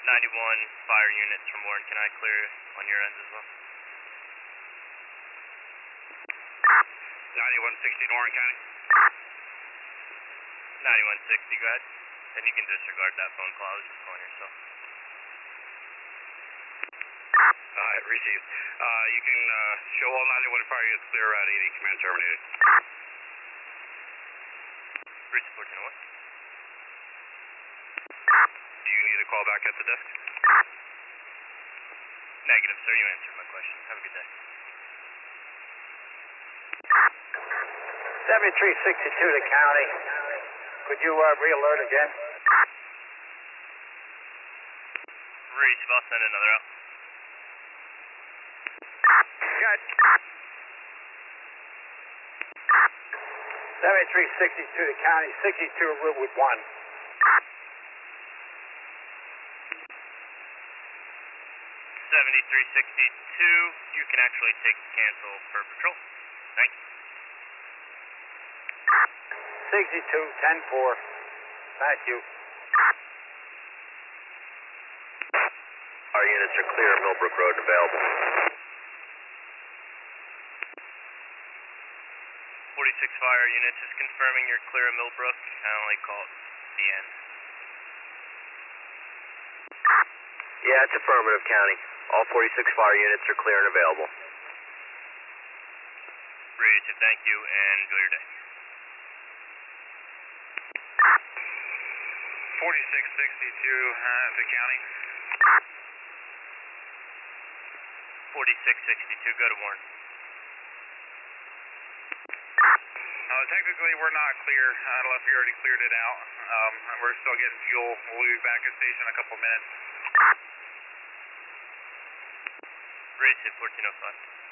91 fire units from Warren. Can I clear on your end as well? 9160 Warren County. 9160, go ahead. And you can disregard that phone call. I was just calling yourself. Received. You can show all 91 fire units clear at 80, command terminated. Bridge 1401. Do you need a call back at the desk? Negative, sir. You answered my question. Have a good day. 7362 to county. Could you re-alert again? Reese, I'll send another out. Good. 7362 to county, 62 Rootwood 1. 7362, you can actually take cancel for patrol. Thank you. 62 10-4. Thank you. Our units are clear, Millbrook Road and available. 46 fire units, just confirming you're clear of Millbrook. I only call it the end. Yeah, it's affirmative, County. All 46 fire units are clear and available. Reese, thank you, and enjoy your day. 4662 to County. 4662, go to Warren. Technically, we're not clear. I don't know if you already cleared it out. We're still getting fuel. We'll be back at station in a couple minutes. Reese, 1405.